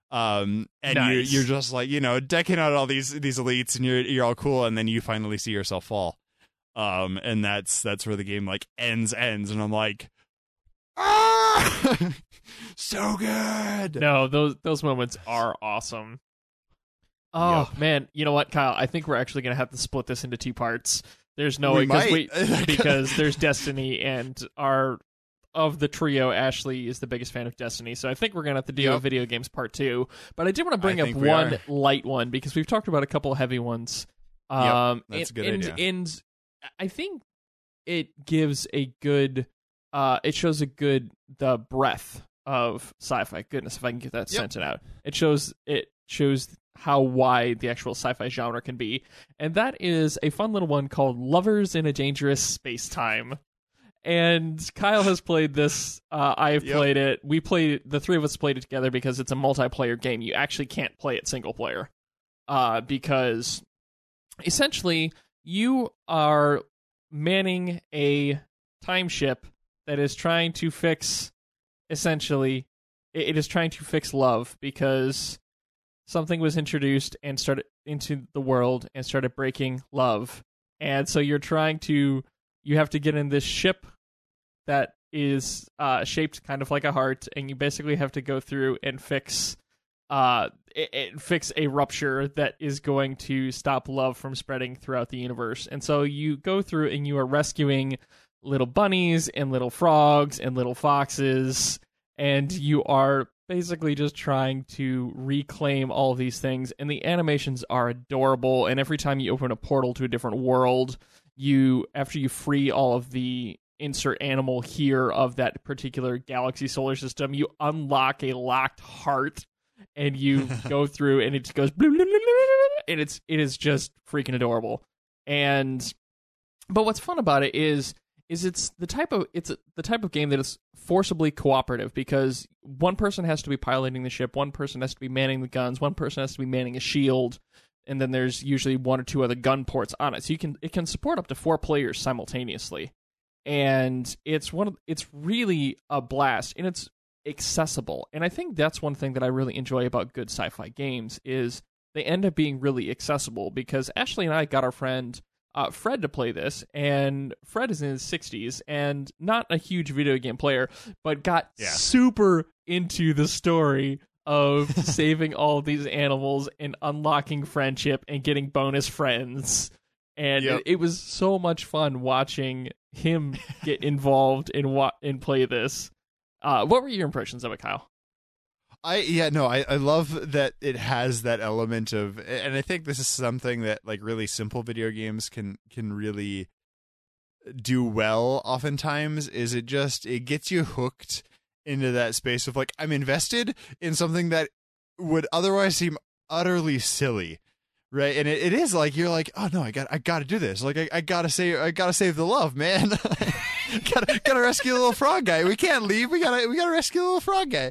And Nice. you're just like, decking out all these elites, and you're all cool, and then you finally see yourself fall. And that's where the game like ends, and I'm like, ah, so good. No, those moments are awesome. Oh man, you know what, Kyle? I think we're actually gonna have to split this into 2 parts. There's no way because there's Destiny, and of the trio, Ashley is the biggest fan of Destiny, so I think we're gonna have to do a video games part 2. But I did want to bring up one light one because we've talked about a couple of heavy ones. That's a good idea. And I think it gives a good, it shows the breadth of sci-fi. Goodness, if I can get that sentence out. It shows how wide the actual sci-fi genre can be. And that is a fun little one called Lovers in a Dangerous Space-Time. And Kyle has played this. I've played it. The 3 of us played it together because it's a multiplayer game. You actually can't play it single player. Because essentially you are manning a time ship that is trying to fix, essentially, it is trying to fix love because something was introduced and started into the world and started breaking love. And so you have to get in this ship that is shaped kind of like a heart, and you basically have to go through and fix a rupture that is going to stop love from spreading throughout the universe. And so you go through and you are rescuing little bunnies and little frogs and little foxes, and you are basically just trying to reclaim all of these things. And the animations are adorable, and every time you open a portal to a different world, after you free all of the insert animal here of that particular galaxy solar system, you unlock a locked heart, and you go through, and it goes blue, blue, blue, blue, blue, and it is just freaking adorable. But what's fun about it is it's the type of game that is forcibly cooperative, because one person has to be piloting the ship, one person has to be manning the guns, one person has to be manning a shield, and then there's usually 1 or 2 other gun ports on it. So it can support up to 4 players simultaneously. And it's really a blast, and it's accessible. And I think that's one thing that I really enjoy about good sci-fi games is they end up being really accessible, because Ashley and I got our friend Fred to play this, and Fred is in his 60s and not a huge video game player, but got super into the story of saving all of these animals and unlocking friendship and getting bonus friends. And it was so much fun watching him get involved and play this. What were your impressions of it, Kyle? I love that it has that element of, and I think this is something that like really simple video games can really do well oftentimes, is it gets you hooked into that space of like, I'm invested in something that would otherwise seem utterly silly. Right, and it is like you're like, oh no, I got to do this. Like I gotta save the love, man. gotta rescue the little frog guy. We can't leave. We gotta rescue the little frog guy.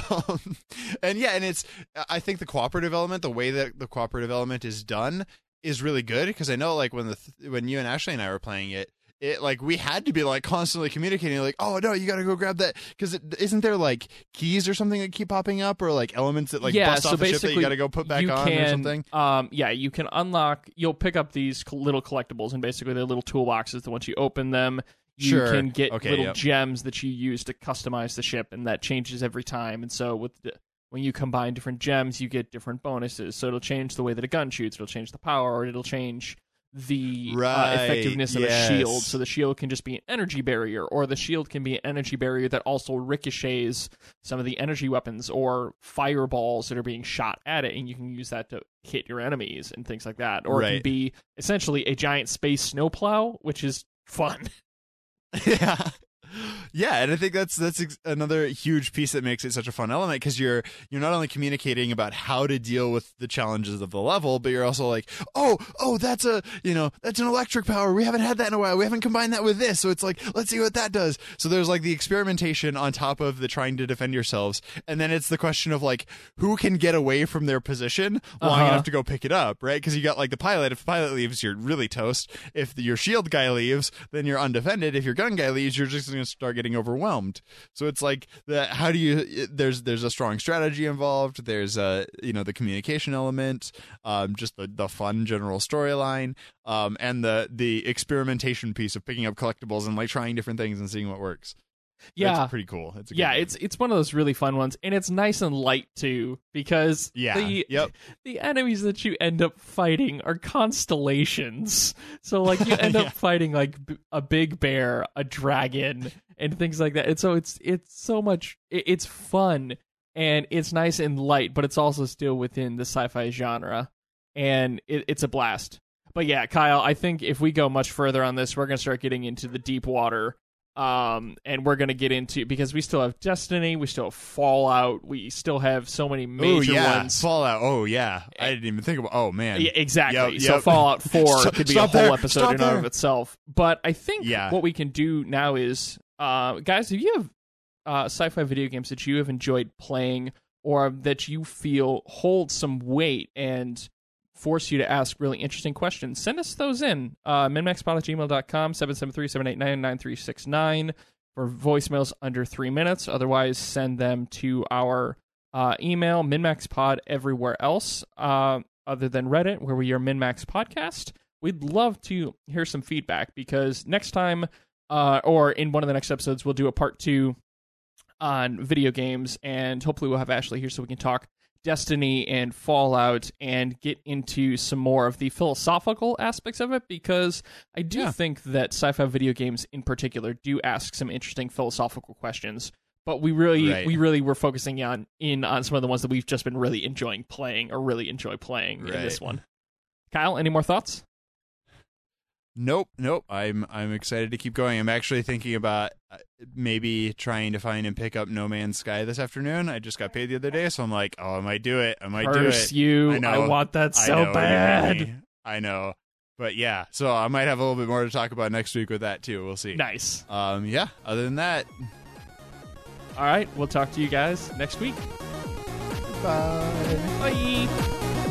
And it's, I think the cooperative element, the way that the cooperative element is done, is really good, because I know like when you and Ashley and I were playing it like we had to be like constantly communicating, like, oh no, you gotta go grab that, because isn't there like keys or something that keep popping up, or like elements that like bust off the ship that you gotta go put back on or something? You can unlock. You'll pick up these little collectibles, and basically they're little toolboxes that once you open them, you can get little gems that you use to customize the ship, and that changes every time. And so when you combine different gems, you get different bonuses. So it'll change the way that a gun shoots, it'll change the power, or it'll change the effectiveness of a shield. So the shield can just be an energy barrier, or the shield can be an energy barrier that also ricochets some of the energy weapons or fireballs that are being shot at it, and you can use that to hit your enemies and things like that. Or it can be essentially a giant space snowplow, which is fun. Yeah, and I think that's another huge piece that makes it such a fun element, because you're not only communicating about how to deal with the challenges of the level, but you're also like, oh, that's that's an electric power. We haven't had that in a while. We haven't combined that with this, so it's like, let's see what that does. So there's like the experimentation on top of the trying to defend yourselves, and then it's the question of like, who can get away from their position long enough to go pick it up, right? Because you got like the pilot. If the pilot leaves, you're really toast. If your shield guy leaves, then you're undefended. If your gun guy leaves, you're just going to start getting getting overwhelmed. So it's like how do you? There's a strong strategy involved. There's the communication element, just the fun general storyline, and the experimentation piece of picking up collectibles and like trying different things and seeing what works. Yeah, it's pretty cool. It's one of those really fun ones, and it's nice and light too because the enemies that you end up fighting are constellations. So like you end up fighting like a big bear, a dragon, and things like that. And so it's so much. It's fun and it's nice and light, but it's also still within the sci-fi genre, and it's a blast. But yeah, Kyle, I think if we go much further on this, we're gonna start getting into the deep water. And we're gonna get into, because we still have Destiny, we still have Fallout, we still have so many major ones. Fallout. Oh yeah, I didn't even think about. Oh man, yeah, exactly. Yep. So Fallout 4 could be a whole episode in and of itself. But I think what we can do now is, guys, if you have sci-fi video games that you have enjoyed playing or that you feel hold some weight and force you to ask really interesting questions, send us those in. minmaxpod@gmail.com, 773-789-9369 for voicemails under 3 minutes. Otherwise, send them to our email, minmaxpod everywhere else, other than Reddit, where we are Minmax Podcast. We'd love to hear some feedback, because next time, or in one of the next episodes, we'll do a part 2 on video games, and hopefully we'll have Ashley here so we can talk Destiny and Fallout and get into some more of the philosophical aspects of it, because I do think that sci-fi video games in particular do ask some interesting philosophical questions, but we really were focusing on some of the ones that we've just been really enjoying playing or really enjoy playing in this one. Kyle, any more thoughts? Nope. I'm excited to keep going. I'm actually thinking about maybe trying to find and pick up No Man's Sky this afternoon. I just got paid the other day, so I'm like, I might do it. Curse you. I want that so bad. I know. But yeah, so I might have a little bit more to talk about next week with that too. We'll see. Nice. Other than that. All right, we'll talk to you guys next week. Bye. Bye.